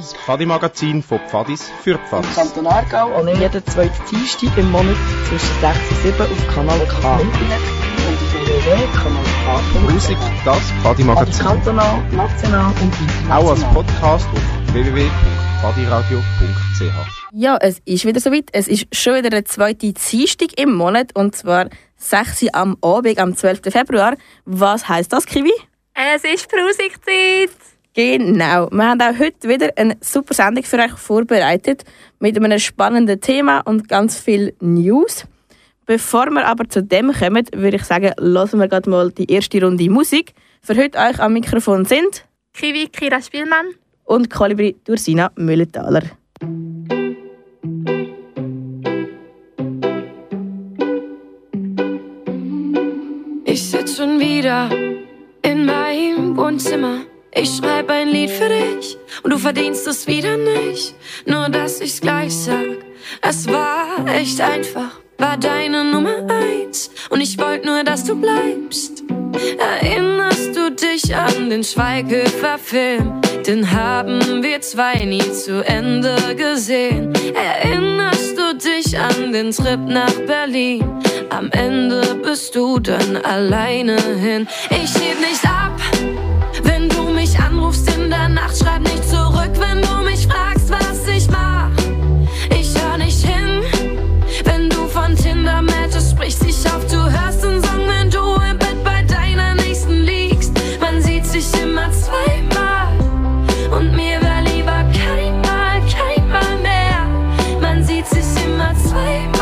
Das Pfadi-Magazin von Pfadis für Pfadis. Im Kanton Aargau und jeden zweiten Dienstag im Monat zwischen 6 und 7 auf Kanal K. Und auf www.kanalk.ch. Musik, das Pfadi-Magazin. Kantonal, national und international. Auch als Podcast auf www.pfadiradio.ch. Ja, es ist wieder soweit. Es ist schon wieder der zweite Dienstag im Monat und zwar 6 Uhr am Abend, am 12. Februar. Was heisst das, Kiwi? Es ist Musikzeit! Genau. Wir haben auch heute wieder eine super Sendung für euch vorbereitet mit einem spannenden Thema und ganz viel News. Bevor wir aber zu dem kommen, würde ich sagen, hören wir gerade mal die erste Runde Musik. Für heute euch am Mikrofon sind Kiwi, Kira Spielmann und Kolibri Dursina Müllenthaler. Ich sitz schon wieder in meinem Wohnzimmer. Ich schreib ein Lied für dich und du verdienst es wieder nicht. Nur dass ich's gleich sag, es war echt einfach. War deine Nummer 1 und ich wollte nur, dass du bleibst. Erinnerst du dich an den Schweighöfer-Film? Den haben wir zwei nie zu Ende gesehen. Erinnerst du dich an den Trip nach Berlin? Am Ende bist du dann alleine hin. Ich heb nicht ab, wenn du mich anrufst in der Nacht. Schreib nicht zurück, wenn du mich fragst, was ich mach. Ich hör nicht hin, wenn du von Tinder-Matches sprichst. Ich hoffe, du hörst den Song, wenn du im Bett bei deiner Nächsten liegst. Man sieht sich immer zweimal und mir wär lieber keinmal mehr. Man sieht sich immer zweimal.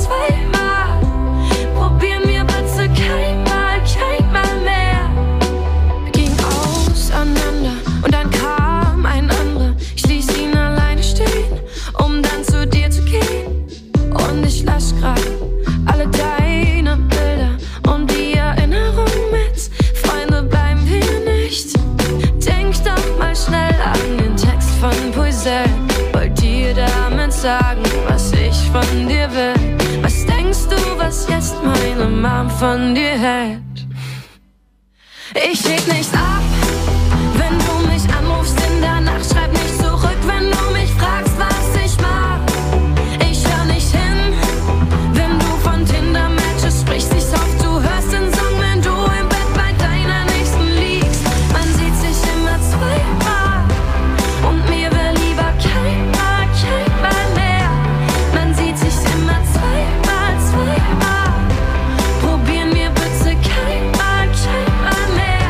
Probieren wir bitte keinmal mehr. Wir gingen auseinander und dann kam ein anderer. Ich ließ ihn alleine stehen, um dann zu dir zu gehen. Und ich lasch grad alle deine Bilder und die Erinnerung mit. Freunde bleiben wir nicht. Denk doch mal schnell an den Text von Poisel. Wollt dir damit sagen, was ich von dir will? Was denkst du, was jetzt meine Mom von dir hält? Ich heb nicht ab, wenn du mich anrufst in der Nacht. Schreib nicht zurück, wenn du mich fragst, was ich mach. Ich hör nicht hin, wenn du von Tinder-Matches sprichst. Ich hoffe, du hörst den Song, wenn du im Bett bei deiner Nächsten liegst. Man sieht sich immer zweimal und mir wär lieber keinmal mehr. Man sieht sich immer zweimal. Probieren wir bitte keinmal mehr.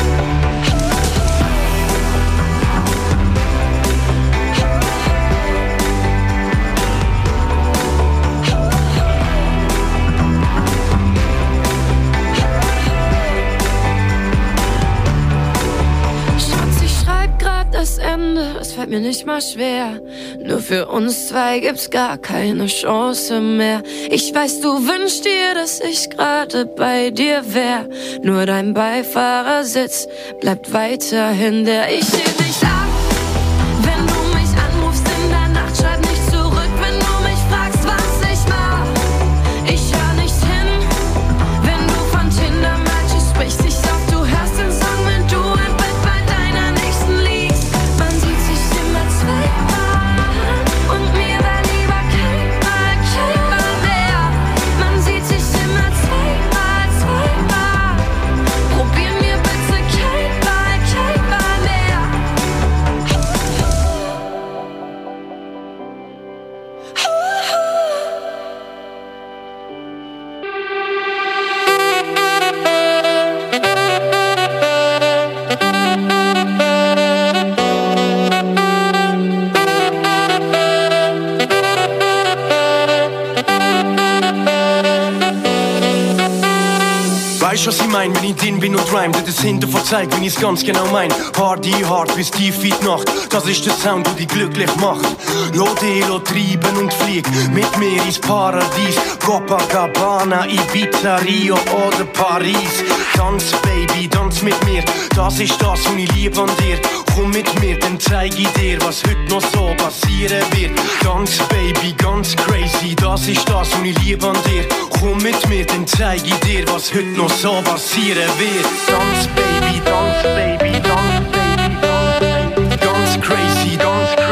Schatz, ich schreib grad das Ende, es fällt mir nicht mal schwer. Nur für uns zwei gibt's gar keine Chance mehr. Ich weiß, du wünschst dir, dass ich gerade bei dir wär. Nur dein Beifahrersitz bleibt weiterhin der. Ich heb nicht ab, wenn du mich anrufst in der Nacht. Schreib nicht zurück, wenn du mich fragst, was ich mach. Ich hör nicht hin, wenn du von Tinder-Matches sprichst. Ich hoffe, du hörst den Song, wenn du im Bett bei deiner Nächsten liegst. Man sieht sich immer zweimal und mir wär lieber keinmal mehr. Man sieht sich immer zweimal. Probieren wir bitte keinmal mehr. Weißt du, was ich mein, wenn ich drin bin und rhyme? Das hinter verzeiht, wenn ich's ganz genau mein. Party hard bis tief in die Nacht. Das ist der Sound, der dich glücklich macht. Lodelo treiben und flieg mit mir ins Paradies. Copacabana, Ibiza, Rio oder Paris. Tanz, Baby, tanz mit mir. Das ist das, was ich lieb an dir. Komm mit mir, dann zeig ich dir, was heute noch so passieren wird. Ganz, Baby, ganz crazy. Das ist das, was ich lieb an dir. Komm mit mir, dann zeig ich dir, was heute noch so passieren wird. Dance, Baby, dance, Baby, dance, Baby, dance, Baby. Ganz crazy, dance crazy.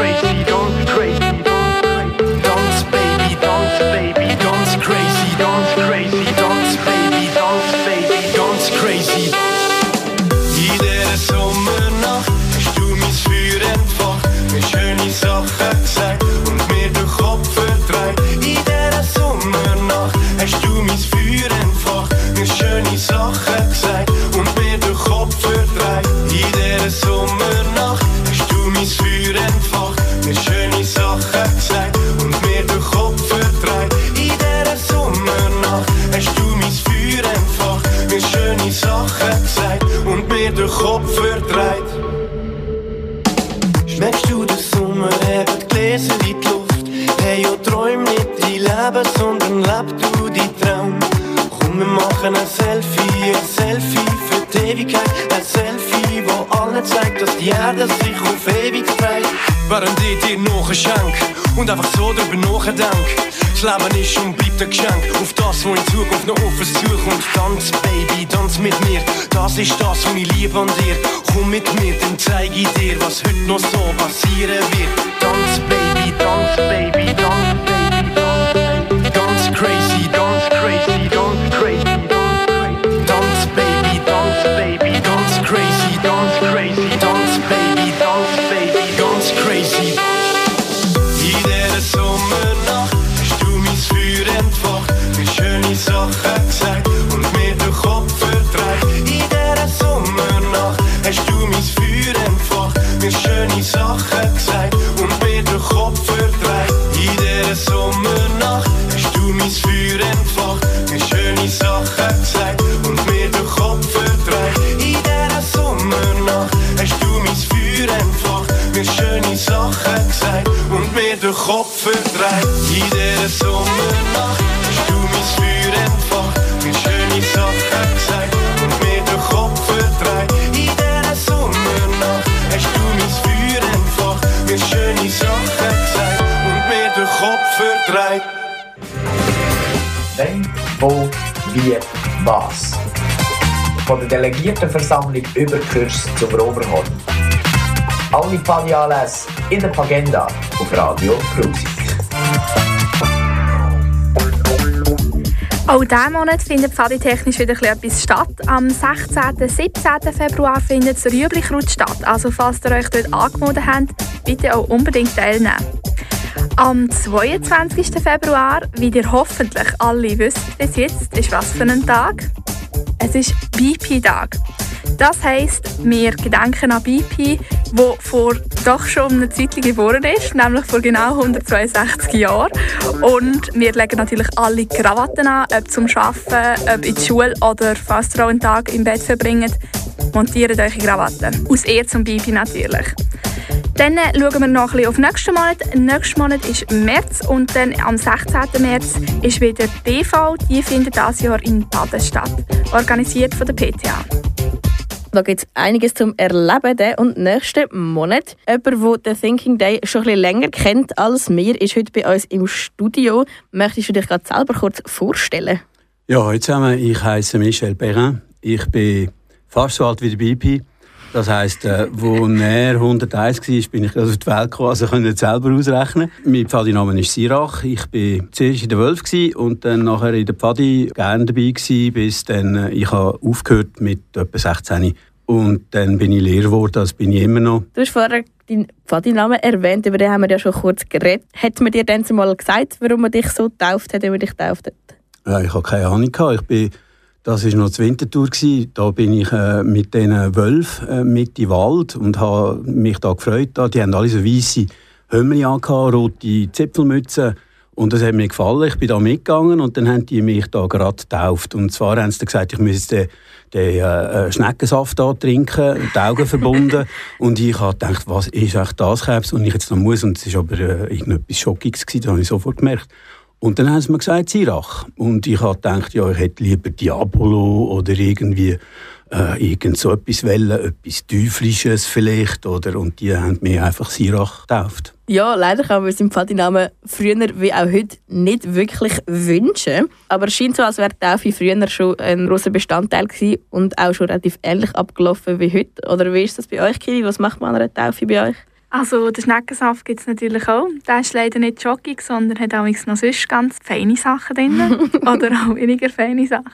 verdreht. Schmeckst du den Sommer, heben die Gläser in die Luft. Hey, oh, träum nicht dein Leben, sondern leb du deinen Traum. Komm, wir machen ein Selfie für die Ewigkeit. Ein Selfie, wo allen zeigt, dass die Erde sich auf ewig dreht. Während ich dir noch ein Schenk und einfach so drüber nachdenk. Das Leben ist und bleibt ein Geschenk auf das, was in Zukunft noch auf uns zukommt. Tanz, Baby, tanz mit mir. Das ist das, was ich liebe an dir. Komm mit mir, dann zeig ich dir, was heute noch so passieren wird. Tanz, Baby, tanz, Baby, tanz, Baby, tanz, Baby. Ganz crazy, ganz crazy, ganz crazy, dance, Baby, ganz crazy, ganz crazy, dance, Baby, ganz crazy. In dieser Sommernacht hast du mein Feuer entfacht, mir schöne Sachen gesagt und mir den Kopf verdreht. In dieser Sommernacht hast du mein Feuer entfacht, mir schöne Sachen gesagt und mir den Kopf verdreht. In dieser Sommernacht hast du mein Feuer entfacht, mir schöne Sachen gesagt und mir den Kopf verdreht. In dieser Sommernacht hast du mein Feuer entfacht, mir schöne Sachen gesagt und mir den Kopf verdreht. In dieser Sommernacht hast du mein Feuer entfacht, mir schöne Sachen gesagt und mir den Kopf verdreht. In dieser Sommernacht hast du mein Feuer entfacht, mir schöne Sachen gesagt und mir den Kopf verdreht. Wenn, wo, wie, was. Von der Delegiertenversammlung über Kurs zum Overhorn. Alle Pfadi-Anlässe in der Agenda auf Radio Prusik. Auch diesen Monat findet pfaditechnisch wieder etwas statt. Am 16. und 17. Februar findet das Rüeblikraut statt. Also falls ihr euch dort angemeldet habt, bitte auch unbedingt teilnehmen. Am 22. Februar, wie ihr hoffentlich alle wisst bis jetzt, ist was für ein Tag? Es ist BP-Tag. Das heisst, wir gedenken an BP, der vor doch schon eine Zeit geboren ist, nämlich vor genau 162 Jahren. Und wir legen natürlich alle Krawatten an, ob zum Arbeiten, ob in die Schule oder falls ihr auch einen Tag im Bett verbringt, montiert eure Krawatten. Aus Ehre zum BP natürlich. Dann schauen wir noch ein bisschen auf nächsten Monat. Nächsten Monat ist März und dann am 16. März ist wieder die DV. Die findet dieses Jahr in Baden statt, organisiert von der PTA. Da gibt es einiges zum Erleben diesen und nächsten Monat. Jemand, der den Thinking Day schon ein bisschen länger kennt als wir, ist heute bei uns im Studio. Möchtest du dich gerade selber kurz vorstellen? Ja, hallo zusammen. Ich heiße Michel Perrin. Ich bin fast so alt wie der BP. Das heisst, als er 101 war, bin ich auf die Welt gekommen, also könnt ihr selber ausrechnen. Mein Pfadi-Name ist Sirach. Ich war zuerst in der Wölf und dann nachher in der Pfadi gerne dabei gewesen, bis dann ich habe aufgehört mit etwa 16. Und dann bin ich Lehrer geworden, das bin ich immer noch. Du hast vorher deinen Pfadi-Namen erwähnt, über den haben wir ja schon kurz geredet. Hat man dir dann mal gesagt, warum man dich so getauft hat, wie man dich getauft hat? Ja, ich habe keine Ahnung gehabt. Das war noch die Wintertour. Da bin ich mit diesen Wölfen mit in den Wald und habe mich da gefreut. Die haben alle so weisse Hömmli angehabt, rote Zipfelmützen. Und das hat mir gefallen. Ich bin da mitgegangen und dann haben die mich da gerade getauft. Und zwar haben sie gesagt, ich müsse den Schneckensaft da trinken, die Augen verbunden. Und ich habe gedacht, was ist eigentlich das Krebs, und ich jetzt noch muss. Und es war aber irgendetwas Schockiges, das habe ich sofort gemerkt. Und dann haben sie mir gesagt, Sirach. Und ich habe gedacht, ja, ich hätte lieber Diabolo oder irgendwie irgend so etwas wollen, etwas Teuflisches vielleicht. Und die haben mich einfach Sirach getauft. Ja, leider kann man seinem Pfadi-Namen früher wie auch heute nicht wirklich wünschen. Aber es scheint so, als wäre die Taufe früher schon ein grosser Bestandteil gewesen und auch schon relativ ähnlich abgelaufen wie heute. Oder wie ist das bei euch, Kiri? Was macht man an einer Taufe bei euch? Also den Schneckensaft gibt es natürlich auch. Der ist leider nicht schockig, sondern hat auch noch sonst ganz feine Sachen drin. Oder auch weniger feine Sachen.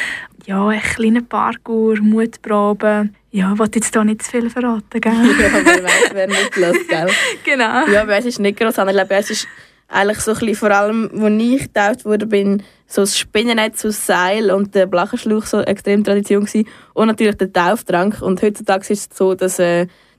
Ja, ein kleiner Parkour, Mutprobe. Ja, ich will jetzt hier nicht zu viel verraten, gell? Ja, wer weiss, wer nicht lässt, gell? Genau. Ja, bei uns ist es nicht gross. Ich glaube, bei uns ist eigentlich so ein bisschen, vor allem, als ich getauft wurde, bin so das Spinnennetz aus Seil und der Blachenschlauch so extrem Tradition gewesen. Und natürlich der Tauftrank. Und heutzutage ist es so, dass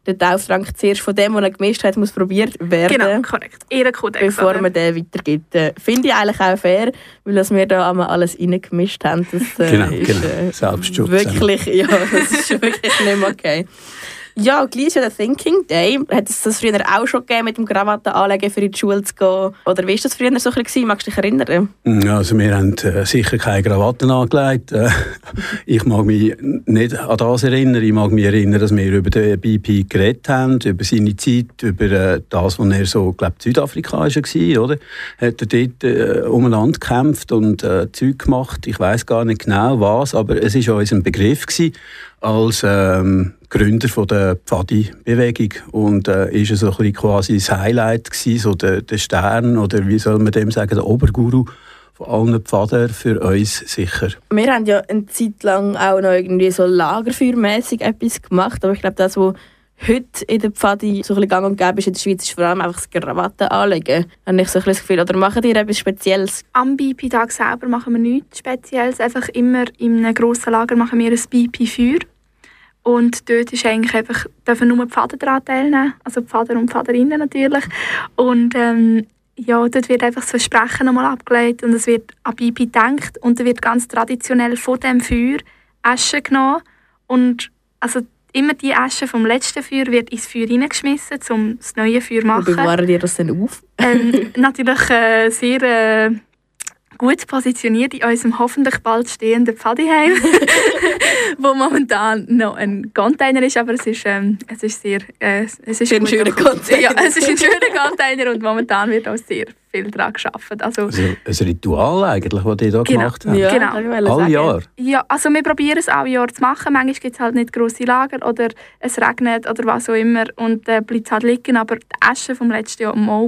der Tauftrunk zuerst von dem, was er gemischt hat, muss probiert werden. Genau, korrekt. Eher Kodex. Bevor man den weitergibt. Finde ich eigentlich auch fair, weil dass wir da einmal alles reingemischt haben. Das ist Selbstschutz. Wirklich, ja, das ist wirklich nicht mehr okay. Ja, gleich ist ja der Thinking Day. Hat es das früher auch schon gegeben, mit dem Krawatten anlegen, für in die Schule zu gehen? Oder wie war das früher so ein bisschen? Magst du dich erinnern? Also wir haben sicher keine Krawatten angelegt. Ich mag mich nicht an das erinnern. Ich mag mich erinnern, dass wir über den BP geredet haben, über seine Zeit, über das, was er so, glaube ich, Südafrika war, oder? Hat er dort umeinander gekämpft und Zeug gemacht. Ich weiss gar nicht genau was, aber es war uns ein Begriff gewesen, als Gründer von der Pfadi-Bewegung und ist so ein bisschen quasi das Highlight gewesen, so der Stern oder wie soll man dem sagen, der Oberguru von allen Pfadern für uns sicher. Wir haben ja eine Zeit lang auch noch irgendwie so lagerfeuermässig etwas gemacht, aber ich glaube, das, was heute in der Pfadi so ein bisschen gang und gäbe ist in der Schweiz, ist vor allem einfach das Krawatten anlegen. Habe ich so ein bisschen das Gefühl. Oder machen ihr etwas Spezielles? Am BP-Tag selber machen wir nichts Spezielles. Einfach immer in einem grossen Lager machen wir ein BP-Feuer. Und dort ist eigentlich einfach, dürfen nur die Pfaden daran teilnehmen, also die Pfader und Pfaderinnen natürlich. Und ja, dort wird einfach das Versprechen nochmal abgelegt und es wird an BP gedacht. Und dann wird ganz traditionell von dem Feuer Asche genommen. Und also immer die Asche vom letzten Feuer wird ins Feuer hineingeschmissen, um das neue Feuer zu machen. Wie bewahren ihr das denn auf? Natürlich sehr gut positioniert in unserem hoffentlich bald stehenden Pfadiheim, wo momentan noch ein Container ist, aber es ist sehr ein schöner Container. Ja, es ist ein schöner Container und momentan wird auch sehr viel daran gearbeitet. Also ein Ritual eigentlich, das ihr da gemacht habt? Ja, genau. Alle Jahr? Ja, also wir probieren es alle Jahr zu machen. Manchmal gibt es halt nicht grosse Lager oder es regnet oder was auch immer und bleibt es halt liegen. Aber die Asche vom letzten Mal,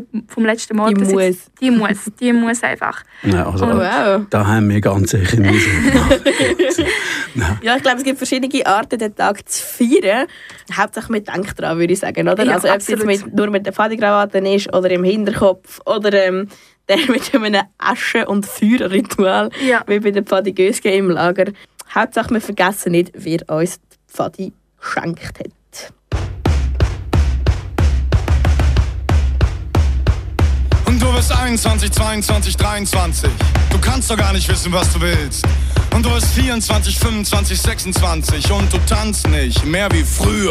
die muss einfach. Ja, also da haben wir ganz sicher nicht gemacht. Ja, ich glaube, es gibt verschiedene Arten, den Tag zu feiern. Hauptsächlich mit Denk dran, würde ich sagen. Oder? Ja, also ob es jetzt nur mit der Pfadikrawatte ist oder im Hinterkopf oder der mit einem Asche- und Feuerritual, wie bei den Pfadi-Gösgen im Lager. Hauptsache, wir vergessen nicht, wer uns die Pfadi geschenkt hat. Und du bist 21, 22, 23. Du kannst doch gar nicht wissen, was du willst. Und du bist 24, 25, 26 und du tanzt nicht mehr wie früher.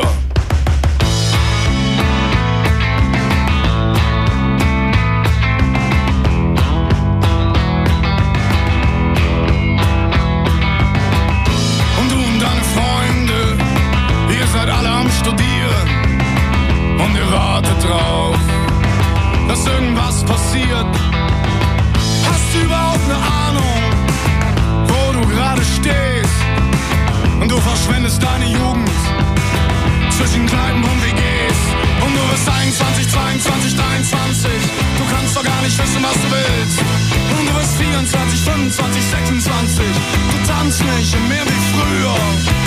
Und du und deine Freunde, ihr seid alle am Studieren und ihr wartet drauf, dass irgendwas passiert. Hast du überhaupt eine Ahnung, wo du gerade stehst? Und du verschwendest deine Jugend zwischen Kneipen und WGs. Und du bist 21, 22, 23. Du kannst doch gar nicht wissen, was du willst. Und du bist 24, 25, 26. Du tanzt nicht mehr wie früher.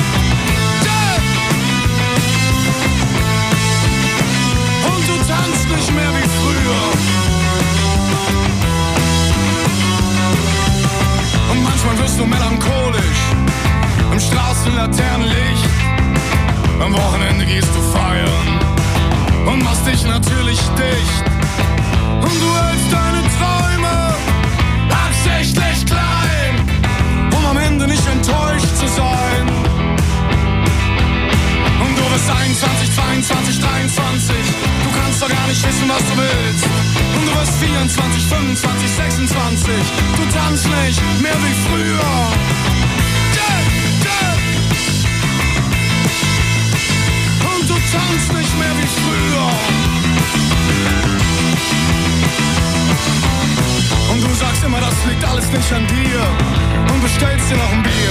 Und du tanzt nicht mehr wie früher. Und manchmal wirst du melancholisch im Straßenlaternenlicht. Am Wochenende gehst du feiern und machst dich natürlich dicht. Und du hältst deine Träume absichtlich klein, um am Ende nicht enttäuscht zu sein. Und du bist 21, 22, 23. Du kannst doch gar nicht wissen, was du willst. Und du bist 24, 25, 26. Du tanzt nicht mehr wie früher. Und du tanzt nicht mehr wie früher. Und du sagst immer, das liegt alles nicht an dir. Und bestellst dir noch ein Bier.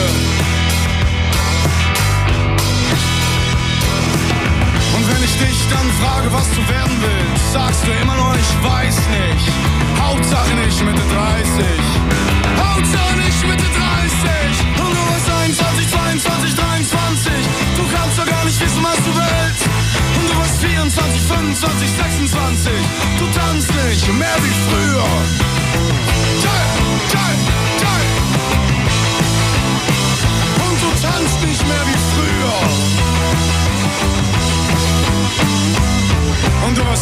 Und wenn ich dich dann frage, was du werden willst, sagst du immer nur, ich weiß nicht. Hauptsache nicht Mitte 30. Hauptsache nicht Mitte 30. Und du bist 21, 22, 23. Du kannst doch gar nicht wissen, was du willst. Und du bist 24, 25, 26. Du tanzt nicht mehr wie früher. Und du tanzt nicht mehr wie früher.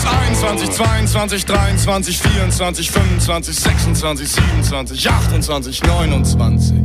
21, 22, 23, 24, 25, 26, 27, 28, 29.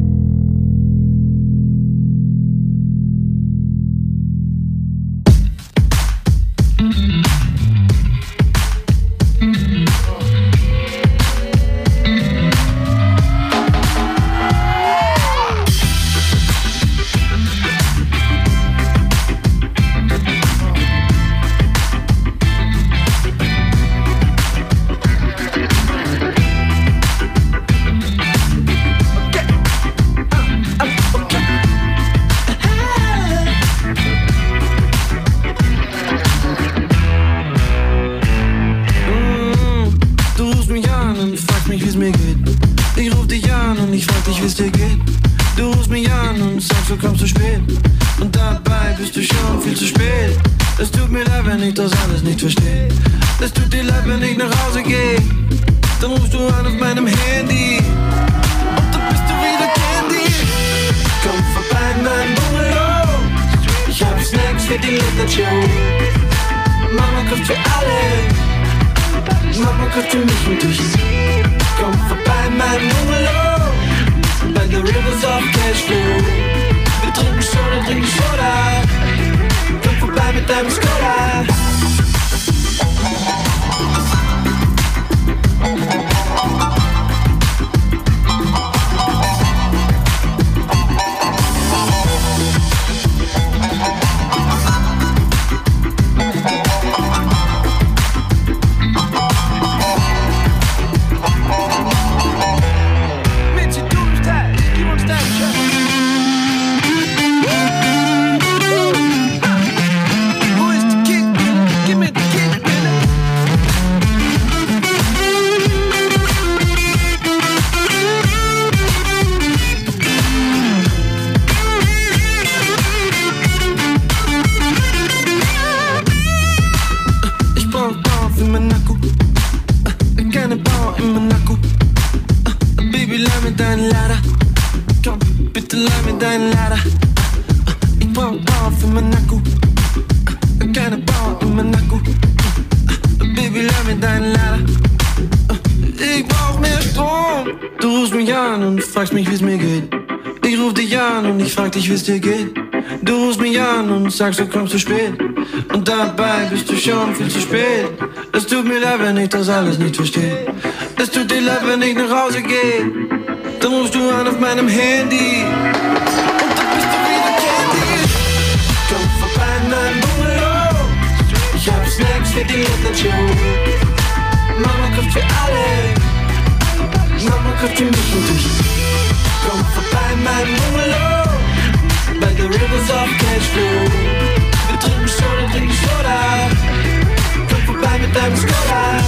Wie es dir geht. Du rufst mich an und sagst, du kommst zu spät. Und dabei bist du schon viel zu spät. Es tut mir leid, wenn ich das alles nicht verstehe. Es tut dir leid, wenn ich nach Hause gehe. Dann rufst du an auf meinem Handy. Und dann bist du wieder Candy. Komm vorbei in meinem Bungalow. Ich hab Snacks für die Show. Mama kocht für alle. Mama kocht für mich und dich. Komm vorbei in meinem Bungalow. By the rivers of Cashflow. Wir trinken Soda. Komm vorbei mit deinem Skoda.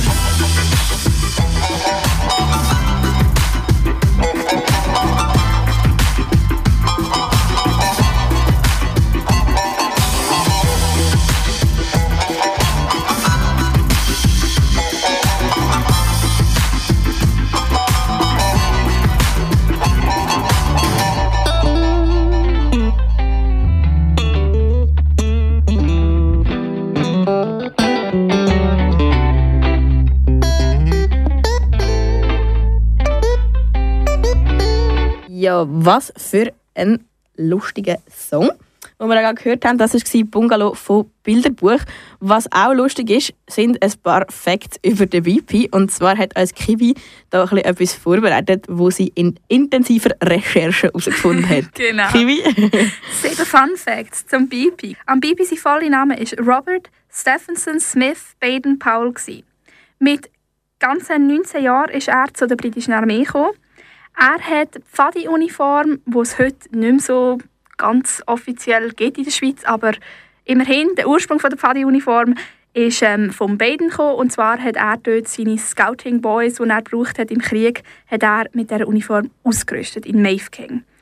Ja, was für ein lustiger Song. Wo wir gerade gehört haben, das war Bungalow von Bilderbuch. Was auch lustig ist, sind ein paar Facts über den BP. Und zwar hat uns Kiwi da etwas vorbereitet, wo sie in intensiver Recherche herausgefunden hat. Genau. Kiwi? 7 Fun Facts zum BP. Am BP sein voller Name war Robert Stephenson Smith Baden-Powell. Mit ganzen 19 Jahren ist er zu der britischen Armee gekommen. Er hat die Pfadi-Uniform, die es heute nicht mehr so ganz offiziell gibt in der Schweiz, aber immerhin, der Ursprung der Pfadi-Uniform ist vom Baden gekommen, und zwar hat er dort seine Scouting Boys, die er gebraucht hat im Krieg, hat er mit dieser Uniform ausgerüstet in Mafeking.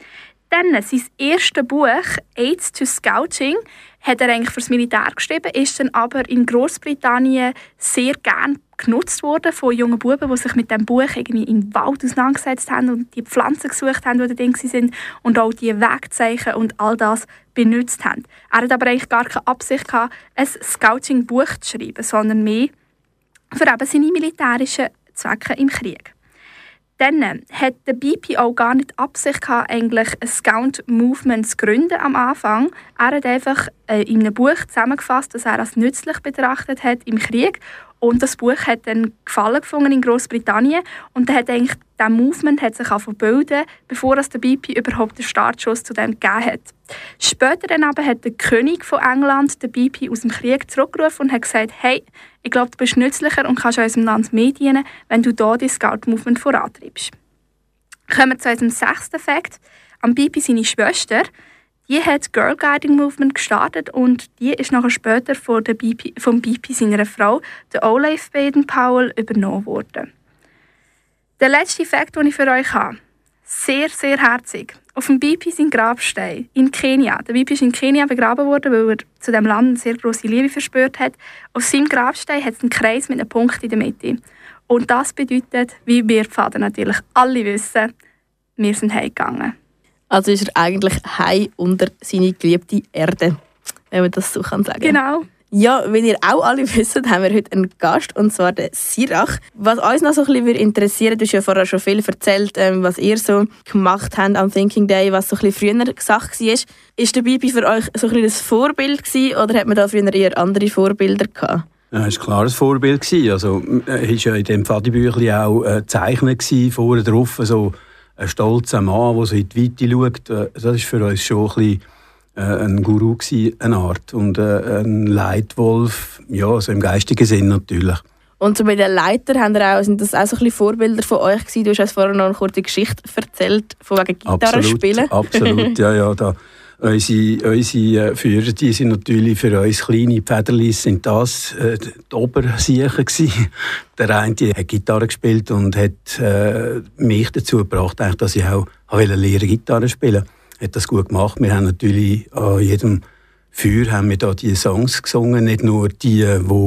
Dann, sein erstes Buch, «Aids to Scouting», hat er eigentlich fürs Militär geschrieben, ist dann aber in Großbritannien sehr gern genutzt worden von jungen Buben, die sich mit dem Buch irgendwie im Wald auseinandergesetzt haben und die Pflanzen gesucht haben, die da drin waren und auch die Wegzeichen und all das benutzt haben. Er hat aber eigentlich gar keine Absicht gehabt, ein Scouting-Buch zu schreiben, sondern mehr für eben seine militärischen Zwecke im Krieg. Dann hat der BP auch gar nicht Absicht gehabt, eigentlich ein Scout-Movement zu gründen am Anfang. Er hat einfach in einem Buch zusammengefasst, das er als nützlich betrachtet hat im Krieg. Und das Buch hat dann Gefallen gefunden in Großbritannien. Und dann hat eigentlich das Movement hat sich bilden, bevor der BP überhaupt den Startschuss zu dem gegeben hat. Später dann aber hat der König von England den BP aus dem Krieg zurückgerufen und hat gesagt, hey, ich glaube, du bist nützlicher und kannst unserem Land mehr dienen, wenn du hier das Scout-Movement vorantreibst. Kommen wir zu unserem 6. Fakt. Am BP seine Schwester, die hat das Girl Guiding Movement gestartet und die ist nachher später vom BP seiner Frau, der Olayf Baden-Powell, übernommen worden. Der letzte Fakt, den ich für euch habe, sehr, sehr herzig. Auf dem BP sein Grabstein in Kenia. Der BP ist in Kenia begraben worden, weil er zu diesem Land eine sehr grosse Liebe verspürt hat. Auf seinem Grabstein hat es einen Kreis mit einem Punkt in der Mitte. Und das bedeutet, wie wir Pfaden natürlich alle wissen, wir sind heimgegangen. Also ist er eigentlich heim unter seine geliebte Erde, wenn man das so sagen kann. Genau. Ja, wie ihr auch alle wisst, haben wir heute einen Gast, und zwar den Sirach. Was uns noch so ein bisschen interessiert, du hast ja vorher schon viel erzählt, was ihr so gemacht habt am Thinking Day, was so ein bisschen früher gesagt war. Ist der Bibi für euch so ein bisschen das Vorbild gewesen, oder hat man da früher eher andere Vorbilder gehabt? Ja, es war klar ein Vorbild. Also, er war ja in diesem Pfadi-Büchlein auch gezeichnet, vorne drauf, so ein stolzer Mann, der so in die Weite schaut. Das war für uns schon ein bisschen ein Guru gewesen, eine Art. Und ein Leitwolf, ja, so im geistigen Sinn natürlich. Und so bei den Leitern sind das auch so ein bisschen Vorbilder von euch gewesen? Du hast uns vorher noch eine kurze Geschichte erzählt, von wegen Gitarrespielen. Absolut, ja. Da. Unsere Führer, die sind natürlich für uns kleine Pfäderlis, sind das die Obersiechen gewesen. Der eine hat Gitarre gespielt und hat mich dazu gebracht, dass ich auch lernen Gitarre spielen. Hat das gut gemacht. Wir haben natürlich an jedem Feuer haben wir da die Songs gesungen, nicht nur die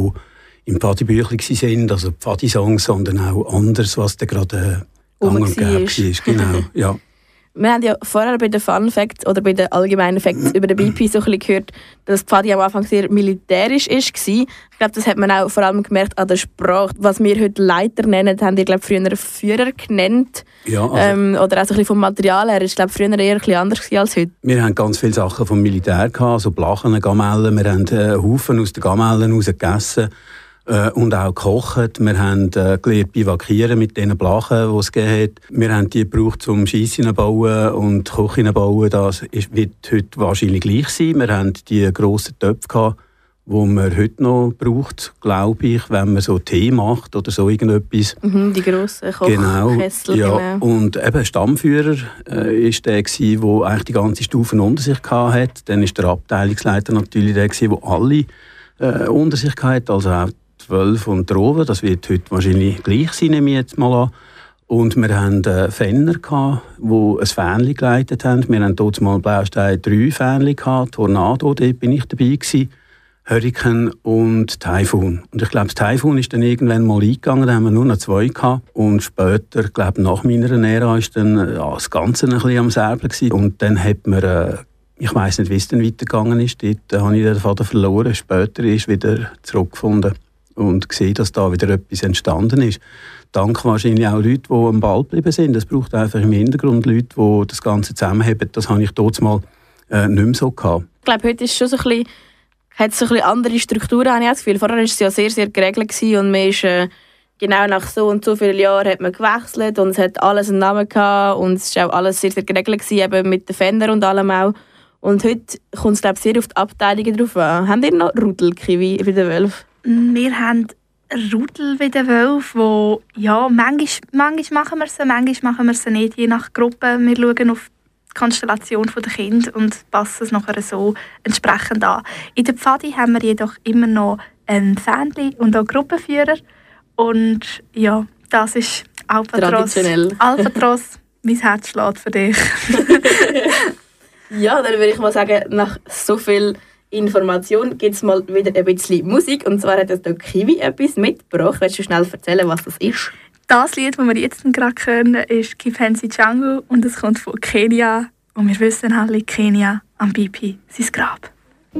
im Pfadi-Büchlein waren, also Pfadi-Songs, sondern auch anders, was da gerade gang und gäbe war. Genau, ja. Wir haben ja vorher bei den Fun Facts oder bei den allgemeinen Facts über den BP so ein bisschen gehört, dass Pfadi am Anfang sehr militärisch war. Ich glaube, das hat man auch vor allem gemerkt an der Sprache. Was wir heute Leiter nennen, haben die, glaube ich, früher Führer genannt. Ja, also oder auch so ein bisschen vom Material her. Das war, glaube ich, früher eher ein bisschen anders als heute. Wir haben ganz viele Sachen vom Militär gehabt, also Blachen, Gamellen. Wir haben Haufen aus den Gamellen raus gegessen. Und auch gekocht. Wir haben gelernt bivakieren mit den Blachen, die es gegeben hat. Wir haben die gebraucht, um Scheisse bauen und Küchen zu bauen. Das wird heute wahrscheinlich gleich sein. Wir haben die grossen Töpfe gehabt, die man heute noch braucht, glaube ich, wenn man so Tee macht oder so irgendetwas. Die grossen Kochkessel. Genau, ja. Genau. Und eben Stammführer war der, der eigentlich die ganze Stufe unter sich hatte. Dann war der Abteilungsleiter natürlich der, der alle unter sich hatte, also auch 12 und Roven, das wird heute wahrscheinlich gleich sein, nehme ich jetzt mal an. Und wir hatten Fenner, die ein Fähnchen geleitet haben. Wir hatten dort mal Blaustein 3 Fähnchen gehabt, Tornado, dort bin ich dabei gewesen, Hurricane und Taifun. Und ich glaube, das Taifun ist dann irgendwann mal eingegangen, da haben wir nur noch 2 gehabt. Und später, glaube nach meiner Ära, ist dann das Ganze ein bisschen am Säbeln gewesen. Und dann hat man ich weiss nicht, wie es dann weitergegangen ist. Dort habe ich den Faden verloren. Später ist wieder zurückgefunden und gesehen, dass da wieder etwas entstanden ist. Dank wahrscheinlich auch Leute, die am Ball geblieben sind. Es braucht einfach im Hintergrund Leute, die das Ganze zusammenhaben. Das habe ich dort mal nicht mehr so gehabt. Ich glaube, heute ist schon so ein bisschen, hat es so ein bisschen andere Strukturen, habe ich das Gefühl. Vorher war es ja sehr, sehr geregelt gewesen und man ist, genau nach so und so vielen Jahren hat man gewechselt und es hat alles einen Namen gehabt und es war auch alles sehr, sehr geregelt gewesen, eben mit den Fender und allem auch. Und heute kommt es, glaube ich, sehr auf die Abteilungen drauf an. Habt ihr noch Rudelki wie bei den Wölfen? Wir haben Rudel wie den Wölfen, wo ja, manchmal machen wir sie, manchmal machen wir sie nicht, je nach Gruppe. Wir schauen auf die Konstellation der Kinder und passen es nachher so entsprechend an. In der Pfadi haben wir jedoch immer noch ein Fähnchen und auch Gruppenführer. Und ja, das ist Albatros. Traditionell. Albatros, mein Herz schlägt für dich. Ja, dann würde ich mal sagen, nach so viel Information gibt es mal wieder ein bisschen Musik. Und zwar hat der Kiwi etwas mitgebracht. Willst du schnell erzählen, was das ist? Das Lied, das wir jetzt gerade hören, ist Kipenzi Django und es kommt von Kenia. Und wir wissen alle, Kenia am BP, sein Grab.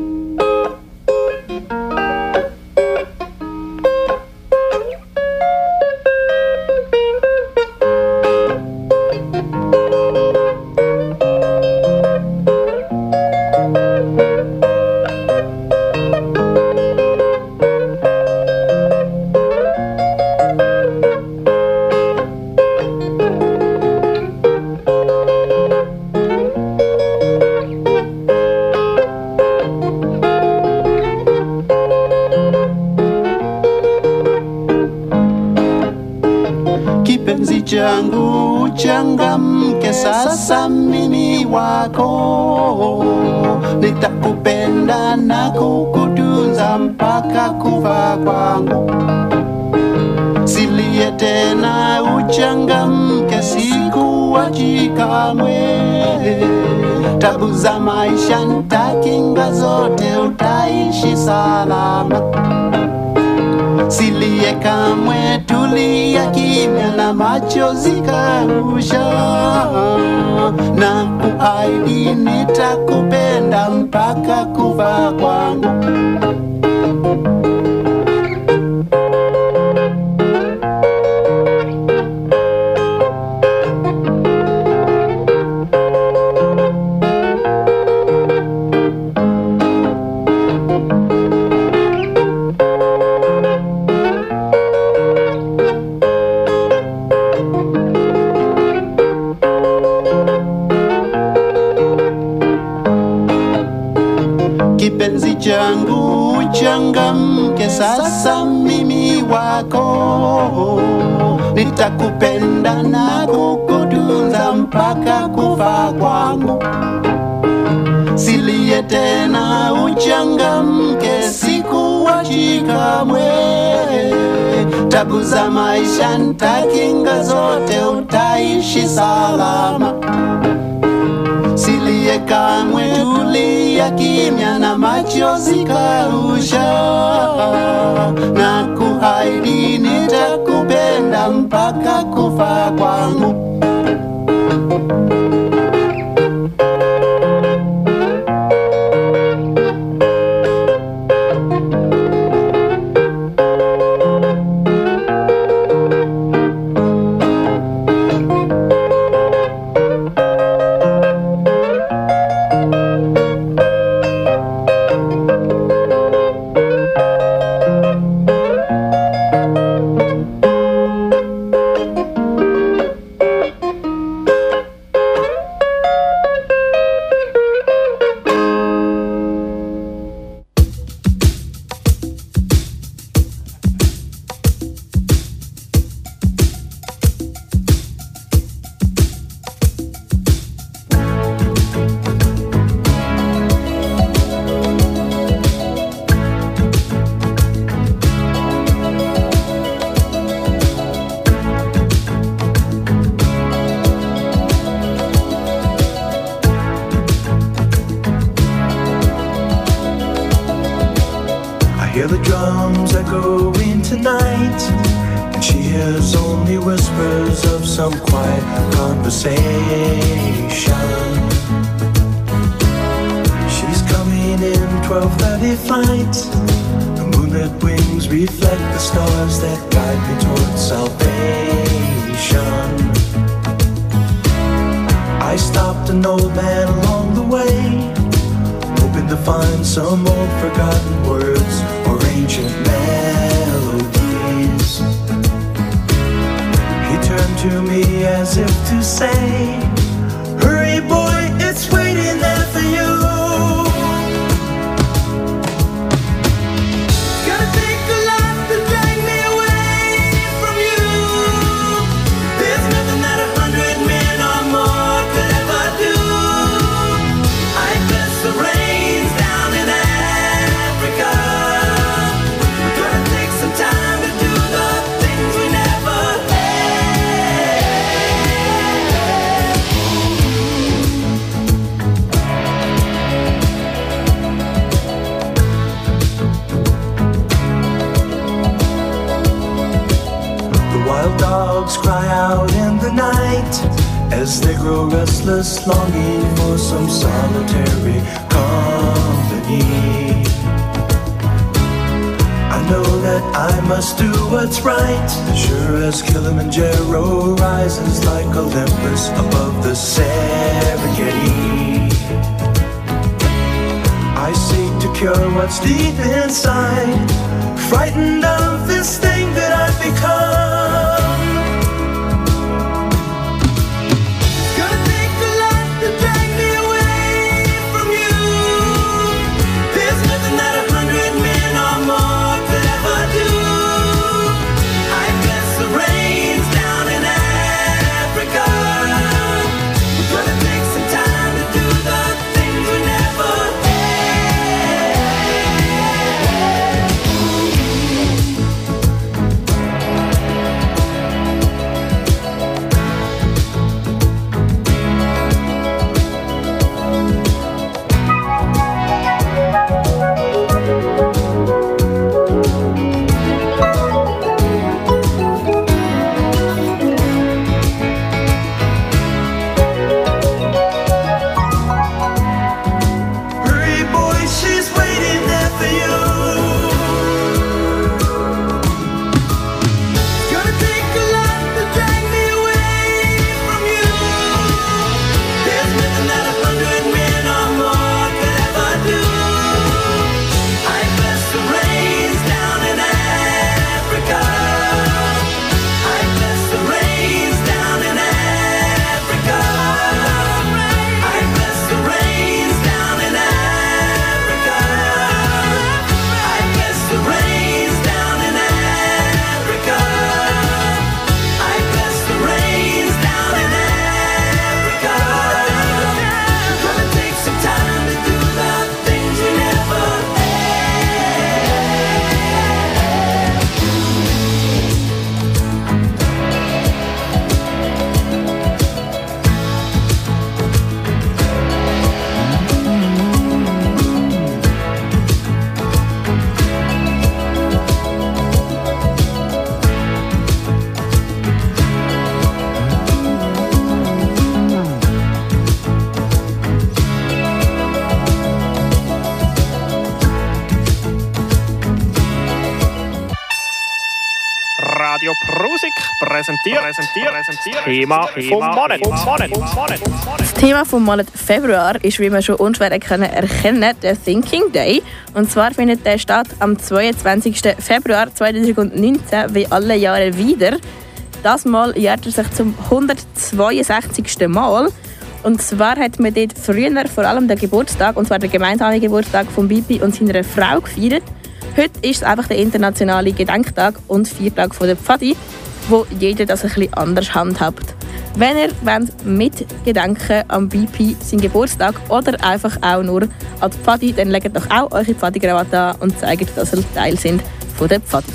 Changu changamke sasa, mimi wako nitakupenda na kukutunza mpaka kufa kwangu. Silie tena, uchangamke, sikuachi kamwe. Tabu za maisha nitakinga zote, utaishi salama. Silie kamwe, tulia kimya na machozi kausha, na kuahidi nitakupenda mpaka kufa kwangu. Kipenzi changu changamke sasa, mimi wako nitakupenda na kukutunza mpaka kufa kwangu. Silie tena, uchangamke, sikuachi kamwe. Tabu za maisha nitakinga zote, utaishi salama. Silie kamwe, tulia kimya na machozi kausha, na kuahidi nitakupenda mpaka kufa kwangu. Hear the drums echoing tonight, and she hears only whispers of some quiet conversation. She's coming in 12:30 flight. The moonlit wings reflect the stars that guide me towards salvation. I stopped an old man along the way, hoping to find some old forgotten words or ancient melodies. He turned to me as if to say, hurry boy, it's waiting there for you. It's gonna take a lot to drag me away from you. There's nothing that 100 men or more could ever do. I bless the rains down in Africa. We're gonna take some time to do the things we never had. night as they grow restless, longing for some solitary company. I know that I must do what's right, sure as Kilimanjaro rises like Olympus above the Serengeti. I seek to cure what's deep inside, frightened of this thing that I've become. It's gonna take a lot to drag me away from you. There's nothing that 100 men or more could ever do. I guess the rain's down in Africa. We're gonna take some time to do the things we never Radio Prusik präsentiert Thema vom Monat. Das Thema vom Monat Februar ist, wie wir schon unschwer erkennen, der Thinking Day. Und zwar findet der statt am 22. Februar 2019, wie alle Jahre wieder. Das Mal jährt er sich zum 162. Mal. Und zwar hat man dort früher vor allem den Geburtstag, und zwar den gemeinsamen Geburtstag von Bibi und seiner Frau gefeiert. Heute ist es einfach der internationale Gedenktag und Feiertag der Pfadi, wo jeder das ein bisschen anders handhabt. Wenn ihr mitgedenken am BP seinen Geburtstag oder einfach auch nur an die Pfadi, dann legt doch auch eure Pfadi-Krawatte an und zeigt, dass ihr Teil sind von der Pfadi.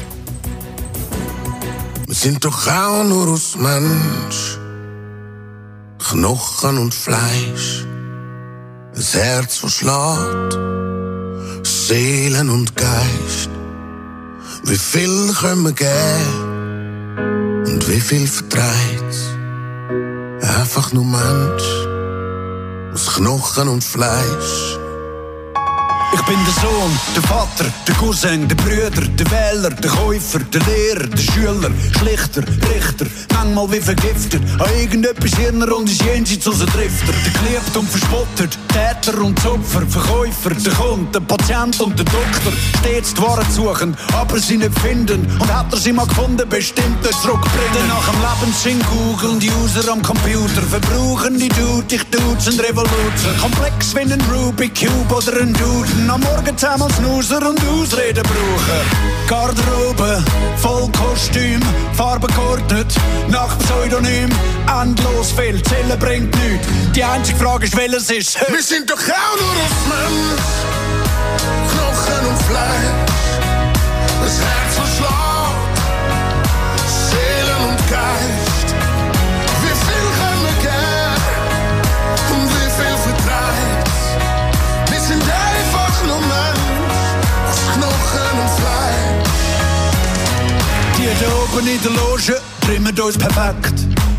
Wir sind doch auch nur aus Mensch, Knochen und Fleisch, das Herz, das schlägt, Seelen und Geist. Wie viel können wir geben und wie viel vertreibt? Einfach nur Mensch, aus Knochen und Fleisch. Ich bin der Sohn, der Vater, der Cousin, der Brüder, der Wähler, der Käufer, der Lehrer, der Schüler, Schlichter, Richter, manchmal wie vergiftet. An irgendetwas Hirner und ist jenseits aus Drifter. Der geliebt und verspottet, Täter und Opfer, Verkäufer, der Kunde, der Patient und der Doktor. Stets die Wahrheit suchen, aber sie nicht finden. Und hat er sie mal gefunden, bestimmt nicht zurückbringen. Nach dem Lebenssinn googeln die User am Computer. Verbrauchen die Dude, ich tut's ein Revolution. Komplex wie ein Rubik Cube oder ein Duden. Am Morgen zusammen Snoozer und Ausreden brauchen. Garderobe, Vollkostüm, Farbe geordnet, nach Pseudonym. Endlos viel, Zählen bringt nichts. Die einzige Frage ist, welches ist. Wir sind doch auch nur aus Mensch, Knochen und Fleisch, das Herz verschlägt, Seelen und Geist. Wie viel können wir geben und wie viel vertreibt? Wir sind einfach nur Mensch, aus Knochen und Fleisch. Die da oben in der Loge trimmen uns perfekt.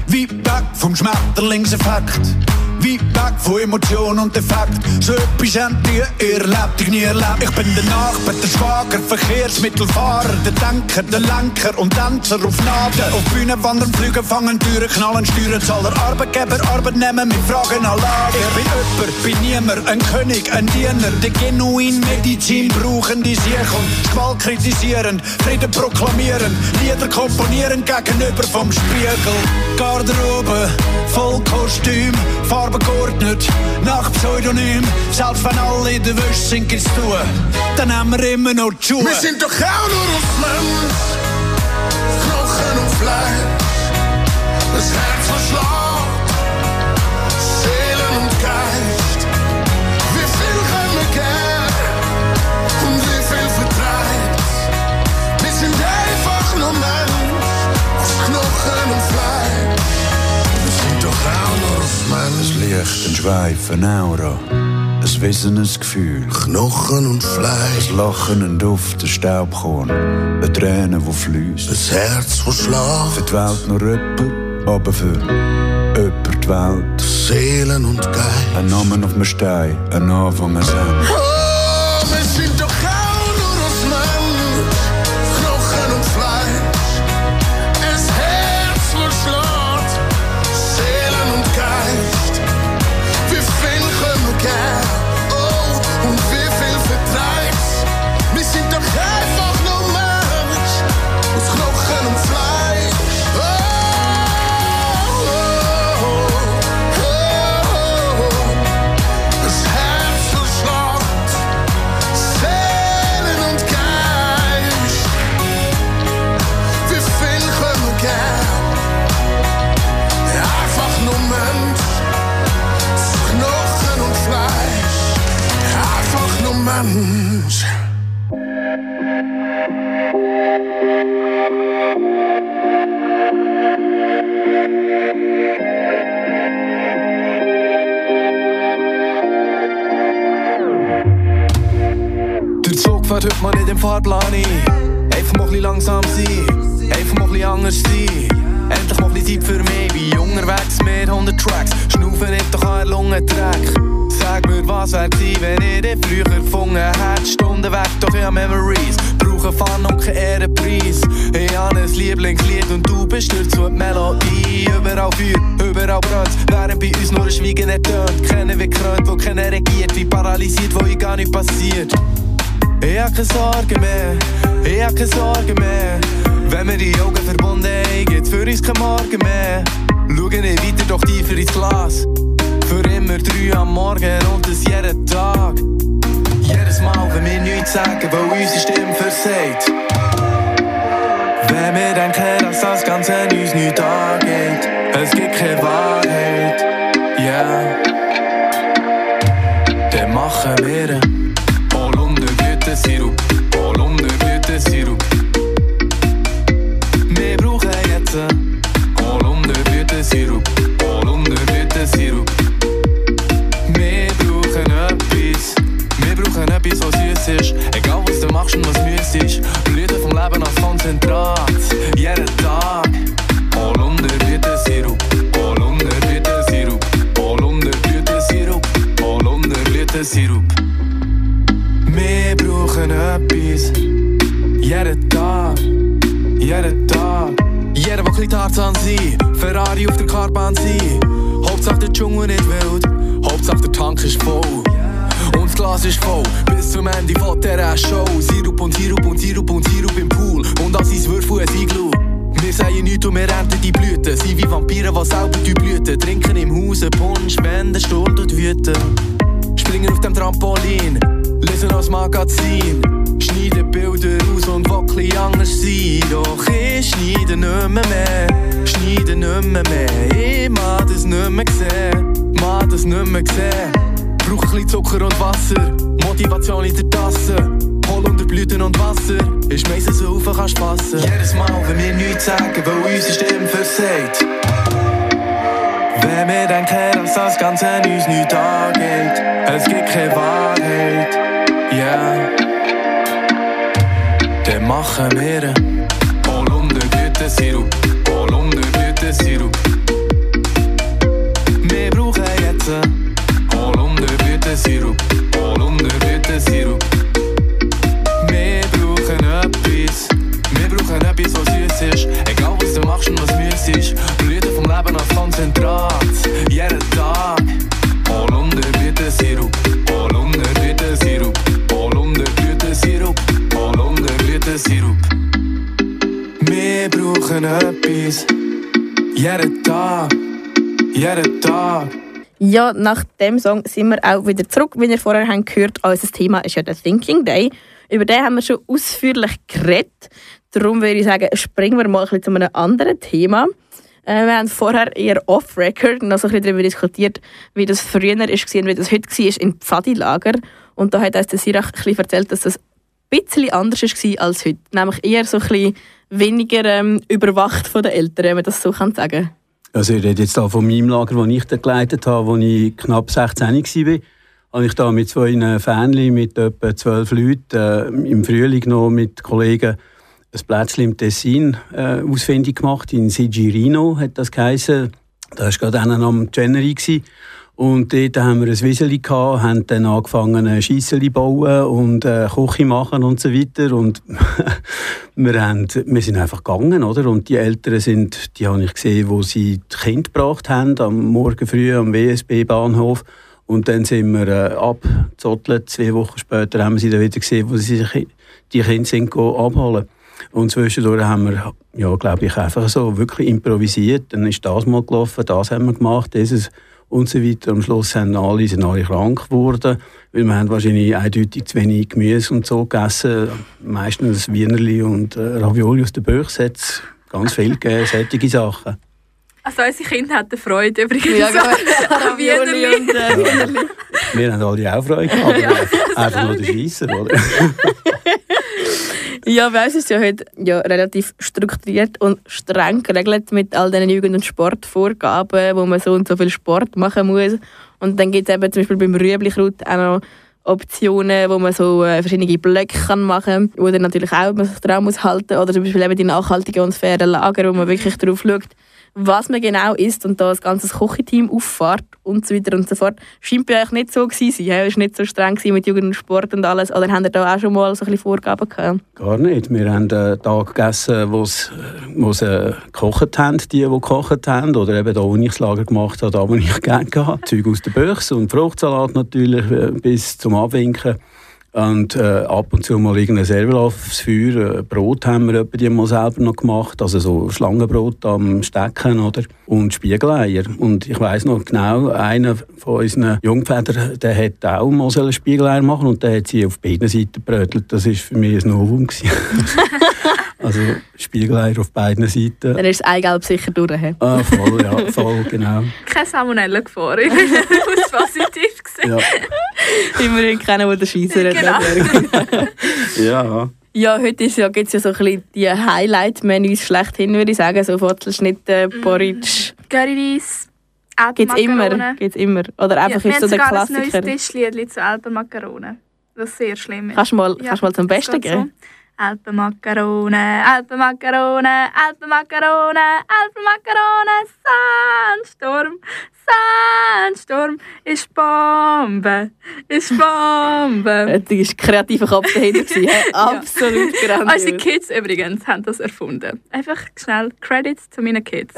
Weit weg vom Schmetterlingseffekt, weit weg von Emotion und Effekt. So etwas habt ihr erlebt, ich nie erlebt. Ich bin der Nachbar, der Schwager, Verkehrsmittelfahrer, der Denker, der Lenker und Tänzer auf Nadeln. Auf Bühnen wandern, fliegen, fangen Türen, knallen, Steuerzahler, Arbeitgeber, Arbeitnehmer mit Fragen an Lager. Ich bin jemand, bin niemand, ein König, ein Diener, der genuin Medizin brauchen, die sich und Gewalt kritisieren, Frieden proklamieren, Lieder komponieren gegenüber vom Spiegel. Garderobe, Vollkostüm, Farben geordnet, nach Pseudonym. Selbst wenn alle in der Wäsche sind, gibt's zu. Dann haben wir immer noch die Schuhe. Wir sind doch auch nur aus Mensch, Knochen und Fleisch. Das Herz verschlägt, Seelen und Geist. Wie viel können wir gern und wie viel vertreibt? Wir sind einfach nur Mensch, aus Knochen und Fleisch. Wir sind doch auch nur aus Mensch. Ein Licht, ein Schweif, ein Aura, ein Wesen, ein Gefühl. Knochen und Fleisch. Ein Lachen, ein Duft, ein Staubkorn, eine Träne, die fließt. Ein Herz, das schlägt. Für die Welt nur jemand, aber für jemand die Welt. Seelen und Geist. Ein Name auf dem Stein, ein Anfang, ein Ende. Oh, wir sind doch auch nur aus Mensch, Knochen und Fleisch. Ein Herz, das schlägt, Seelen und Geist. Wie viel können wir gern, oh, und wie viel vertreibt? Wir sind doch einfach nur Mensch, aus Knochen und Fleisch. Oh, oh, oh, oh. Das Herz, das schlägt, Seelen und Geist. Wie viel können wir gern? Einfach nur Mensch, Knochen und Fleisch. Einfach nur Mensch. Der Zug fährt heute mal nicht im Fahrplan ein. Einfach mal ein bisschen langsam sein, einfach mal ein bisschen anders sein. Endlich mal ein bisschen Zeit für mich, wie unterwegs mit 100 Tracks. Schnaufen nicht doch an der Lunge Dreck. Sag mir, was wär gewesen, wenn ich dich früher gefunden hätte. Stunden weg, doch ich hab Memories. Brauche Fun und keinen Ehrenpreis. Ich hab ein Lieblingslied und du bestürzt so die Melodie. Überall Feuer, überall brennt, während bei uns nur ein Schweigen ertönt. Kennen wie krönt, wo keiner regiert, wie paralysiert, wo ich gar nicht passiert. Ich hab keine Sorgen mehr, ich hab keine Sorgen mehr. Wenn wir die Augen verbunden haben, geht's für uns kein Morgen mehr. Schauen nicht weiter, doch tiefer ins Glas. Für immer 3 am Morgen und das jeden Tag. Jedes Mal, wenn wir nichts sagen, weil unsere Stimme versagt. Wenn wir denken, dass das Ganze uns nicht angeht. Es gibt keine Wahrheit, yeah. Dann machen wir Holunderblütensirup, Holunderblütensirup. Wir brauchen jetzt Holunderblütensirup, Holunderblütensirup. Wir brauchen etwas, was süß ist. Egal was du machst und was müß ist. Blüten vom Leben als Konzentrat, jeden Tag. Holunderblütensirup, Holunderblütensirup, Holunderblütensirup, Holunderblütensirup. Wir brauchen etwas, jeden Tag, jeden Tag. Jeder, der ein Tarzan sein, Ferrari auf der Karbahn sein. Hauptsache der Dschungel nicht wild, Hauptsache der Tank ist voll. Und das Glas ist voll, bis zum Ende von dieser Show. Sirup und Sirup und Sirup und Sirup im Pool. Und als ins Würfel ein Iglu. Wir sagen nichts und wir ernten die Blüten. Sind wie Vampire, die selber die Blüten. Trinken im Hause Punsch, wenn der Sturm wüten. Springen auf dem Trampolin, lesen als Magazin. Schneiden Bilder aus und wollen anders sein. Doch ich schneide nicht mehr, schneide nicht mehr. Ich mag das nicht mehr sehen, mag das nicht mehr sehen. Brauch ein bisschen Zucker und Wasser, Motivation in der Tasse. Holunderblüten und Wasser, ist meistens so auf, kannst fassen. Jedes Mal, wenn wir nichts sagen, weil unsere Stimme versagt. Wenn wir denken, dass das Ganze uns nicht angeht. Es gibt keine Wahrheit, yeah. Dann machen wir Holunderblütensirup, Holunderblütensirup, essen. Holunderblütensirup, Holunderblütensirup. Wir brauchen etwas, was süß ist. Egal was du machst und was müß ist. Blüten vom Leben als Konzentrat. Jeden Tag. Holunderblütensirup, Holunderblütensirup, Holunderblütensirup, Holunderblütensirup. Wir brauchen etwas. Jeden Tag. Jeden Tag. Ja, nach dem Song sind wir auch wieder zurück. Wie ihr vorher habt gehört, unser Thema ist ja der Thinking Day. Über den haben wir schon ausführlich geredet. Darum würde ich sagen, springen wir mal ein bisschen zu einem anderen Thema. Wir haben vorher eher off-record noch so ein bisschen darüber diskutiert, wie das früher war und wie das heute war im Pfadilager. Und da hat uns der Sirach ein bisschen erzählt, dass das ein bisschen anders war als heute. Nämlich eher so ein bisschen weniger überwacht von den Eltern, wenn man das so sagen kann. Also ich rede jetzt da von meinem Lager, das ich da geleitet habe, als ich knapp 16 war. Habe ich da mit 2 Fähnchen, mit etwa 12 Leuten im Frühling noch mit Kollegen ein Plätzchen im Tessin ausfindig gemacht. In Sigirino hat das geheissen. Da war gerade einer am Generi. Und dort haben wir ein Wieseli gehabt, haben dann angefangen, Scheisseli bauen und Küche machen und so weiter. Und wir sind einfach gegangen, oder? Und die Eltern die habe ich gesehen, wo sie die Kinder gebracht haben, am Morgen früh am WSB-Bahnhof. Und dann sind wir abgezottelt. 2 Wochen später haben wir sie dann wieder gesehen, wo sie sich die Kinder sind abholen. Und zwischendurch haben wir, ja, glaube ich, einfach so wirklich improvisiert. Dann ist das mal gelaufen, das haben wir gemacht, dieses und so weiter. Am Schluss sind alle krank geworden, weil wir haben wahrscheinlich eindeutig zu wenig Gemüse und so gegessen. Meistens Wienerli und Ravioli aus der Büchse hat es ganz viel gegeben, solche Sachen. Also unsere Kinder hatten Freude übrigens. Ja, Ravioli und Wienerli. Wir haben alle auch Freude gehabt, ja, einfach nur der Scheisser, oder? Ja, bei uns ist es ja heute relativ strukturiert und streng geregelt mit all diesen Jugend- und Sportvorgaben, wo man so und so viel Sport machen muss. Und dann gibt es eben zum Beispiel beim Rüeblikraut auch noch Optionen, wo man so verschiedene Blöcke machen kann, wo dann natürlich auch man sich daran muss halten. Oder zum Beispiel eben die nachhaltigen und fairen Lager, wo man wirklich darauf schaut, was man genau isst und da ein ganzes Kochteam auffährt und so weiter und so fort. Scheint bei euch nicht so gewesen sein. Es war nicht so streng mit Jugend und Sport und alles. Oder habt ihr da auch schon mal so ein bisschen Vorgaben gehabt? Gar nicht. Wir haben einen Tag gegessen, wo sie gekocht haben, die gekocht haben. Oder eben da, wo ich das Lager gemacht habe, da, wo ich gerne hatte. Zeug aus der Büchse und Fruchtsalat natürlich bis zum Abwinken. Und ab und zu mal irgendein Servel aufs Feuer. Brot haben wir die mal selber noch gemacht. Also so Schlangenbrot am Stecken, oder? Und Spiegeleier. Und ich weiss noch genau, einer von unseren Jungvätern, der hat auch mal ein Spiegeleier machen und der hat sie auf beiden Seiten gebrötelt. Das war für mich ein Novum. Also Spiegeleier auf beiden Seiten. Dann ist das Eigelb sicher durch. Ah, voll, ja, voll, genau. Keine Salmonellen-Gefahr. Ich war positiv gesehen. Ja. Immerhin kennen, der der Scheisser hat. Genau. Ja. Ja, heute gibt es ja so ein bisschen die Highlight-Menüs schlechthin, würde ich sagen. So Viertelschnitte, Porridge. Curryreis, Gibt's immer. Oder einfach ist so der Klassiker. Wir haben sogar ein neues Tischlied zu Alpenmakaronen. Das ist sehr schlimm. Kannst du mal zum Besten geben? So. Alpenmakarone, Alpenmakarone, Alpenmakarone, Alpenmakarone, Sandsturm, Sandsturm, ist Bombe, ist Bombe. Das war kreativer Kopf dahinter. Absolut grandios. Unsere Kids übrigens haben das erfunden. Einfach schnell Credits zu meinen Kids.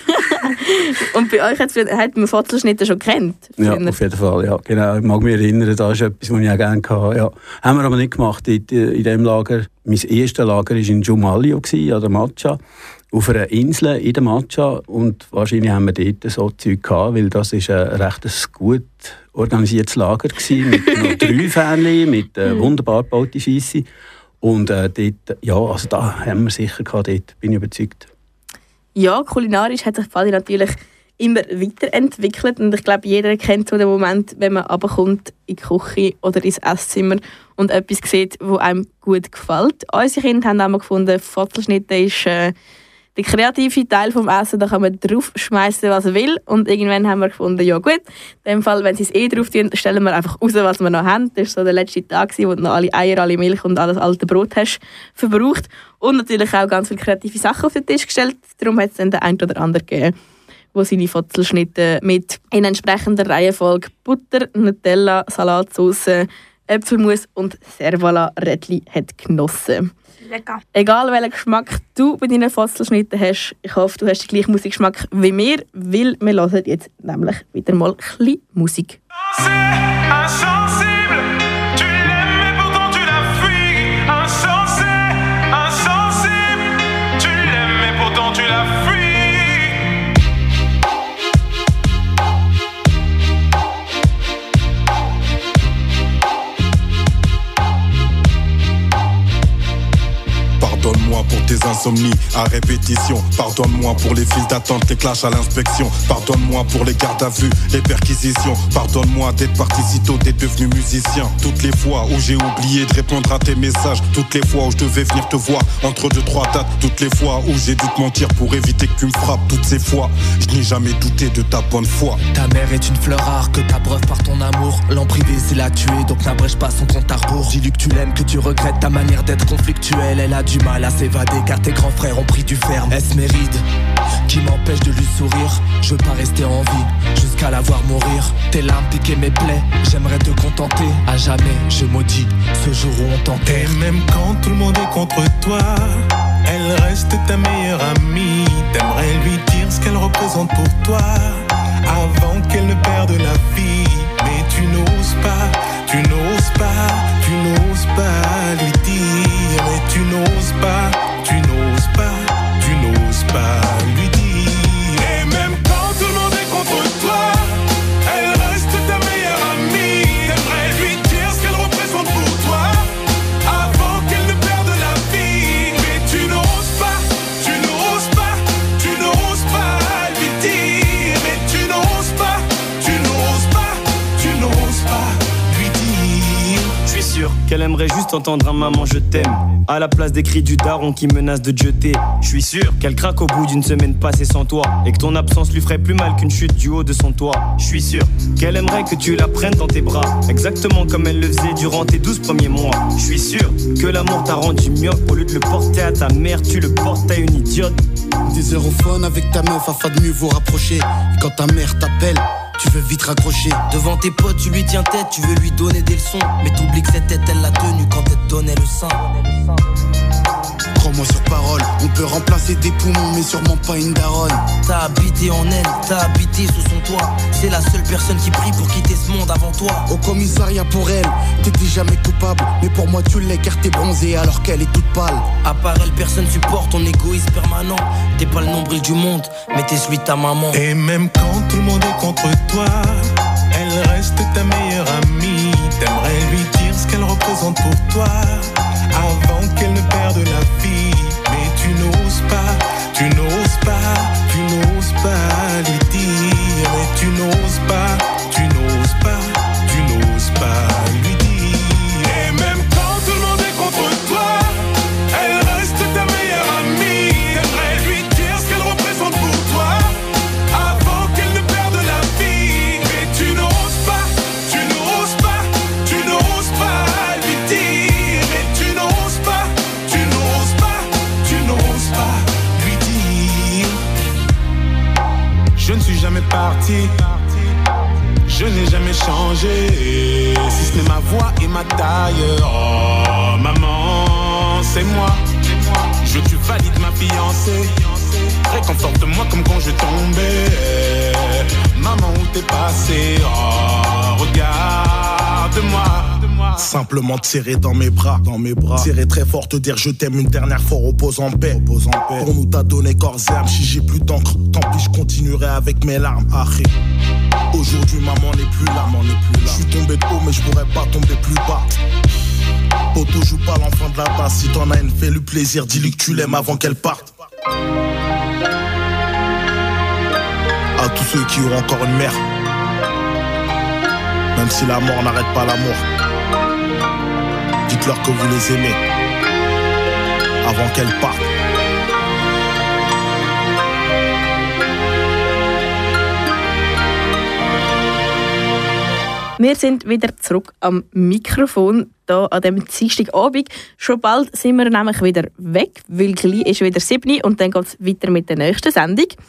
Und bei euch hat man Viertelschnitte schon gekannt? Ja, auf jeden Fall. Ja, genau. Ich mag mich erinnern, das ist etwas, was ich auch gerne hatte. Ja. Haben wir aber nicht gemacht in diesem Lager. Mein erstes Lager war in Jumalio, an der Matcha. Auf einer Insel in der Matcha. Und wahrscheinlich haben wir dort so Zeug gehabt, weil das ist ein recht gut organisiertes Lager gewesen, mit noch 3 Fähnchen, mit wunderbar gebauten Scheisse. Und dort, ja, also da haben wir sicher gehabt, dort bin ich überzeugt. Ja, kulinarisch hat sich Pfadi natürlich immer weiterentwickelt. Und ich glaube, jeder kennt so den Moment, wenn man runterkommt in die Küche oder ins Esszimmer und etwas sieht, was einem gut gefällt. Unsere Kinder haben auch gefunden, Viertelschnitte ist der kreative Teil des Essen, da kann man draufschmeißen, was man will. Und irgendwann haben wir gefunden, ja gut, in dem Fall, wenn sie es drauf tun, stellen wir einfach raus, was wir noch haben. Das war so der letzte Tag, wo du noch alle Eier, alle Milch und alles alte Brot hast verbraucht. Und natürlich auch ganz viele kreative Sachen auf den Tisch gestellt. Darum hat es dann den einen oder anderen gegeben, der seine Fotzelschnitte mit in entsprechender Reihenfolge Butter, Nutella, Salatsauce, Äpfelmus und Servala-Rädli hat genossen. Lecker. Egal welchen Geschmack du bei deinen Fotzelschnitten hast, ich hoffe, du hast den gleichen Musikgeschmack wie wir, weil wir hören jetzt nämlich wieder mal ein bisschen Musik. Pardonne-moi pour tes insomnies à répétition. Pardonne-moi pour les files d'attente, les clashs à l'inspection. Pardonne-moi pour les gardes à vue, les perquisitions. Pardonne-moi d'être parti si tôt, d'être devenu musicien. Toutes les fois où j'ai oublié de répondre à tes messages. Toutes les fois où je devais venir te voir entre 2-3 dates. Toutes les fois où j'ai dû te mentir pour éviter que tu me frappes. Toutes ces fois, je n'ai jamais douté de ta bonne foi. Ta mère est une fleur rare que t'abreuves par ton amour. L'en privé c'est la tuer, donc n'abrège pas son compte à rebours. Dis-lui que tu l'aimes, que tu regrettes ta manière d'être conflictuelle. Elle a du mal à s'évader car tes grands frères ont pris du ferme. Est-ce mes rides qui m'empêchent de lui sourire? Je veux pas rester en vie jusqu'à la voir mourir. Tes larmes piquaient mes plaies, j'aimerais te contenter. À jamais je maudis ce jour où on t'enterre. Et même quand tout le monde est contre toi, elle reste ta meilleure amie. T'aimerais lui dire ce qu'elle représente pour toi avant qu'elle ne perde la vie. Mais tu n'oses pas, tu n'oses pas, tu n'oses pas lui dire. Mais tu n'oses pas, tu n'oses pas, tu n'oses pas lui dire. Et même quand tout le monde est contre toi, elle reste ta meilleure amie. T'aimerais lui dire ce qu'elle représente pour toi avant qu'elle ne perde la vie. Mais tu n'oses pas, tu n'oses pas, tu n'oses pas lui dire. Mais tu n'oses pas, tu n'oses pas, tu n'oses pas lui dire. Je suis sûr qu'elle aimerait juste entendre un maman je t'aime à la place des cris du daron qui menace de te jeter. Je suis sûr qu'elle craque au bout d'une semaine passée sans toi et que ton absence lui ferait plus mal qu'une chute du haut de son toit. Je suis sûr qu'elle aimerait que tu la prennes dans tes bras, exactement comme elle le faisait durant tes 12 premiers mois. Je suis sûr que l'amour t'a rendu myope. Au lieu de le porter à ta mère, tu le portes à une idiote. Des europhones avec ta meuf afin de mieux vous rapprocher. Et quand ta mère t'appelle, tu veux vite raccrocher. Devant tes potes tu lui tiens tête, tu veux lui donner des leçons. Mais t'oublies que cette tête elle l'a tenue quand elle te donnait le sein. Crois-moi sur parole, on peut remplacer des poumons mais sûrement pas une daronne. T'as habité en elle, t'as habité sous son toit. C'est la seule personne qui prie pour quitter ce monde avant toi. Au commissariat pour elle, t'étais jamais coupable. Mais pour moi tu l'es car t'es bronzée alors qu'elle est toute pâle. À part elle, personne supporte ton égoïsme permanent. T'es pas le nombril du monde, mais t'es celui de ta maman. Et même quand tout le monde est contre toi, elle reste ta meilleure amie. T'aimerais lui dire ce qu'elle représente pour toi avant qu'elle ne perde la vie. Mais tu n'oses pas, tu n'oses pas, tu n'oses pas lui dire. Mais tu n'oses pas, tu n'oses pas, tu n'oses pas lui dire. Et même quand tout le monde est contre toi, elle reste ta meilleure amie. T'aimerais lui dire ce qu'elle représente pour toi avant qu'elle ne perde la vie. Mais tu n'oses pas, tu n'oses pas, tu n'oses pas lui dire. Mais tu n'oses pas, tu n'oses pas, tu n'oses pas lui dire. Je ne suis jamais parti, je n'ai jamais changé, si ce n'est ma voix et ma taille. Oh maman, c'est moi. Je veux que tu valides ma fiancée. Réconforte-moi comme quand je tombais. Maman, où t'es passé? Oh, regarde-moi. Simplement te serrer dans mes bras, serrer très fort, te dire je t'aime une dernière fois, repose en paix. Pour nous t'as donné corps et âme, si j'ai plus d'encre, tant pis je continuerai avec mes larmes. Arrête. Aujourd'hui maman n'est plus là, je suis tombé de haut mais je pourrais pas tomber plus bas. Poto joue pas l'enfant de la base, si t'en as une fais-lui plaisir, dis-lui que tu l'aimes avant qu'elle parte. À tous ceux qui ont encore une mère, même si la mort n'arrête pas l'amour, dites-leur que vous les aimez avant qu'elles partent. Wir sind wieder zurück am Mikrofon, hier an diesem Dienstagabend. Schon bald sind wir nämlich wieder weg, weil gleich ist wieder 7 Uhr und dann geht es weiter mit der nächsten Sendung.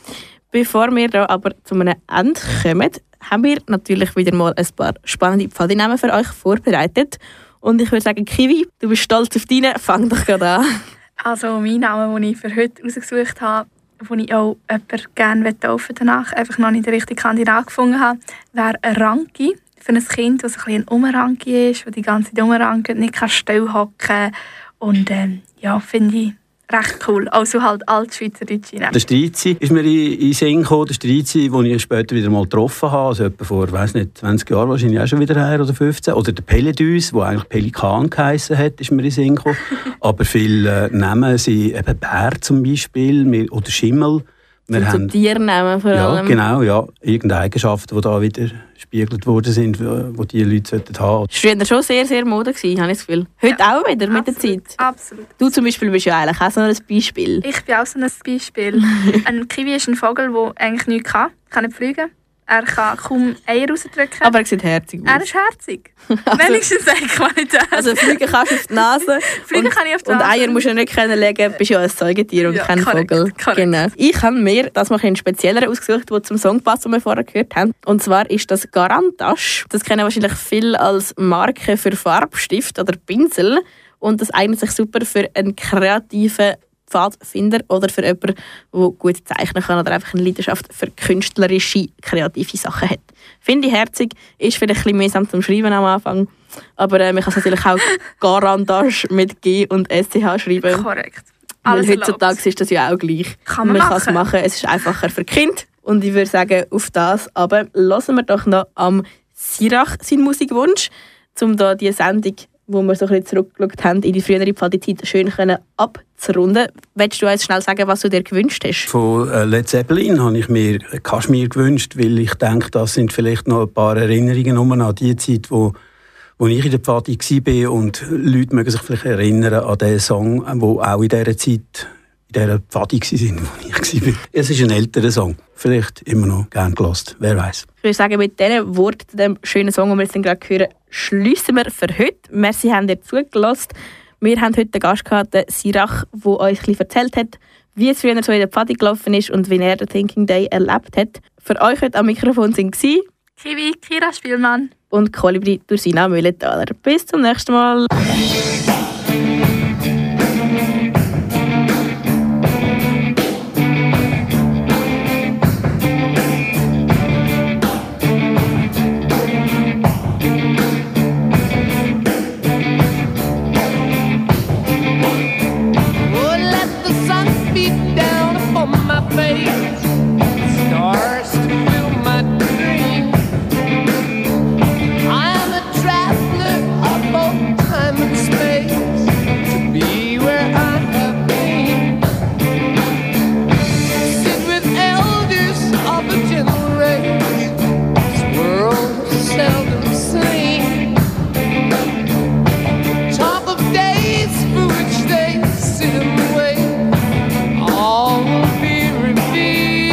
Bevor wir da aber zu einem Ende kommen, haben wir natürlich wieder mal ein paar spannende Pfadinamen für euch vorbereitet. Und ich würde sagen, Kiwi, du bist stolz auf deinen, fang doch gerade an. Also mein Name, den ich für heute ausgesucht habe, den ich auch jemanden gerne taufen danach, einfach noch nicht den richtigen Kandidat gefunden habe, wäre ein Ranki. Für ein Kind, das ein bisschen ein Umranki ist, das die ganze Zeit umrankt, nicht still hocken kann. Und ja, finde ich recht cool. Also halt altschweizerdeutsche Namen. Der Strizi ist mir in den Sinn gekommen, der Strizi, den ich später wieder mal getroffen habe, also etwa vor, weiss nicht, 20 Jahren wahrscheinlich auch schon wieder her, oder 15. Oder der Peledüs, der eigentlich Pelikan geheissen hat, ist mir in den Sinn gekommen. Aber viele Namen sind eben Bär zum Beispiel, oder Schimmel. Wir haben so Tiernamen vor allem. Ja, genau, ja. Irgendeine Eigenschaften, die da wieder gespiegelt worden sind, die die Leute haben sollten. Das war schon sehr, sehr Mode, habe ich das Gefühl. Heute auch wieder, mit der Zeit. Absolut. Du zum Beispiel bist ja eigentlich auch so ein Beispiel. Ich bin auch so ein Beispiel. Ein Kiwi ist ein Vogel, der eigentlich nichts kann. Er kann nicht fliegen. Er kann kaum Eier rausdrücken. Aber er sieht herzig aus. Er ist herzig. Wenigstens eine Qualität. Also fliegen kannst du auf die Nase. Fliegen kann ich auf die Nase. Und Eier musst du nicht kennenlegen. Du bist ja ein Säugetier und kein korrekt, Vogel. Korrekt. Genau. Ich habe mir das mal einen spezielleren ausgesucht, der zum Song passt, den wir vorher gehört haben. Und zwar ist das Garantasch. Das kennen wahrscheinlich viele als Marke für Farbstift oder Pinsel. Und das eignet sich super für einen kreativen Pfadfinder oder für jemanden, der gut zeichnen kann oder einfach eine Leidenschaft für künstlerische, kreative Sachen hat. Finde ich herzig, ist vielleicht ein bisschen mühsam zum Schreiben am Anfang, aber man kann es natürlich auch Garantasch mit G und SCH schreiben. Korrekt. Weil heutzutage ist das ja auch gleich. Kann man es machen, es ist einfacher für Kinder. Und ich würde sagen, auf das aber hören wir doch noch am Sirach seinen Musikwunsch, um da diese Sendung, wo wir so ein bisschen zurückgeschaut haben, in die frühere Pfadizeit schön abzurunden. Willst du uns schnell sagen, was du dir gewünscht hast? Von Led Zeppelin habe ich mir Kaschmir gewünscht, weil ich denke, das sind vielleicht noch ein paar Erinnerungen an die Zeit, wo ich in der Pfadi war. Und Leute mögen sich vielleicht erinnern an den Song, der auch in dieser Zeit, in dieser Pfadi war, wo ich war. Es ist ein älterer Song. Vielleicht immer noch gern gehört, wer weiß. Ich würde sagen, mit diesen Worten, dem schönen Song, den wir jetzt gerade hören, schliessen wir für heute. Merci, habt ihr zugelassen. Wir haben heute einen Gast gehabt, den Sirach, der euch ein bisschen erzählt hat, wie es früher so in der Pfadi gelaufen ist und wie er den Thinking Day erlebt hat. Für euch heute am Mikrofon waren Kiwi, Kira Spielmann und Kolibri Dursina Mühlenthaler. Bis zum nächsten Mal. All will be revealed.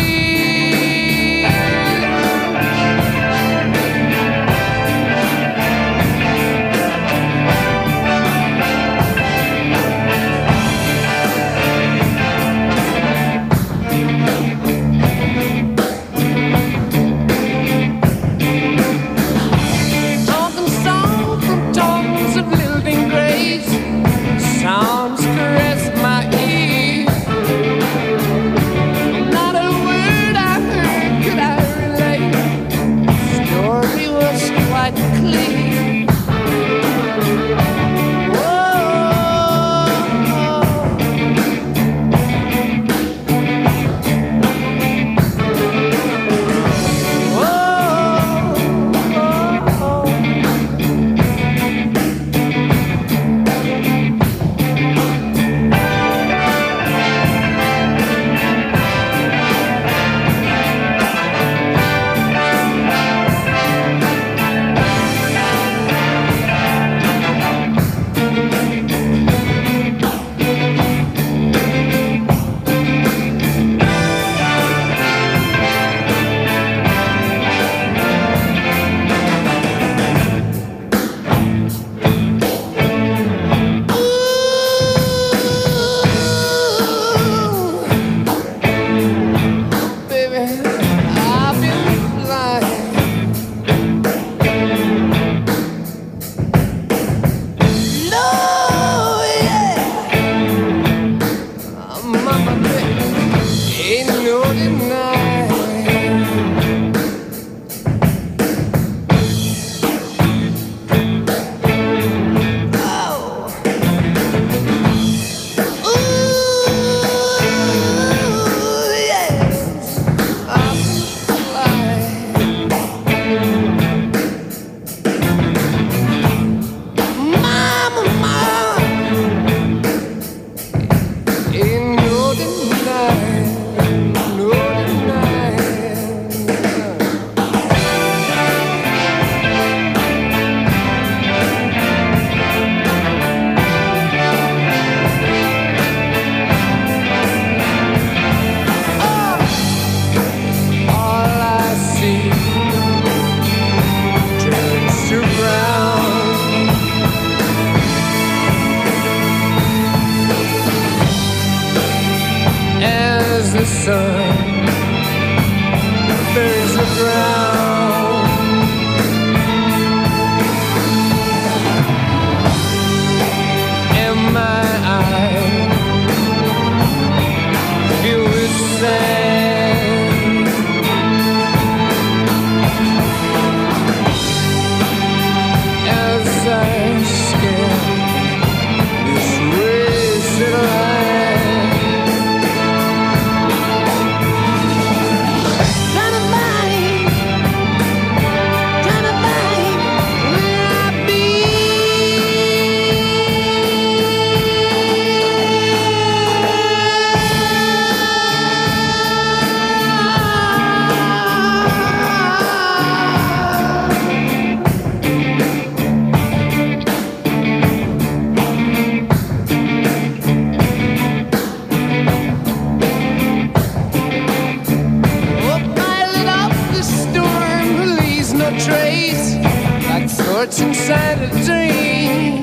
What's inside a dream?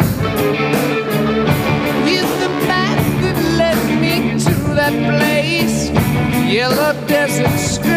He's the path that led me to that place, yellow desert screen.